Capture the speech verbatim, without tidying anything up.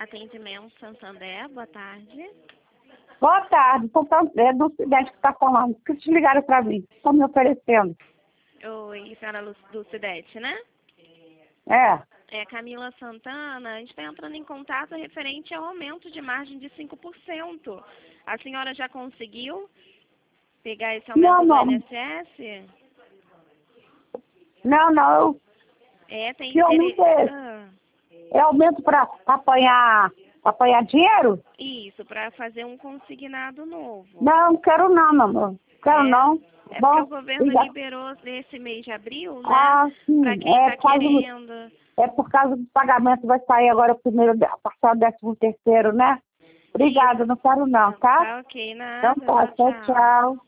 Atendimento Santander, boa tarde. Boa tarde, é do Cidete que está falando. Que te ligaram para mim, estão me oferecendo. Oi, senhora Lu- do Cidete, né? É, É Camila Santana. A gente está entrando em contato referente ao aumento de margem de cinco por cento. A senhora já conseguiu pegar esse aumento não, do não, I N S S? não, não, eu, É, tem que aumento é esse? ah, É aumento para apanhar, apanhar dinheiro? isso, para fazer um consignado novo. Não, não quero não, meu amor, quero É, não. é porque Bom, o governo já- liberou nesse mês de abril, né? ah, sim, Para quem é, está por causa do- querendo. é por causa do pagamento, vai sair agora o primeiro, a partir do décimo terceiro, né? Obrigada, não quero não, tá? Tá ok, Então nada. tá, Tchau, tchau, tchau. tchau.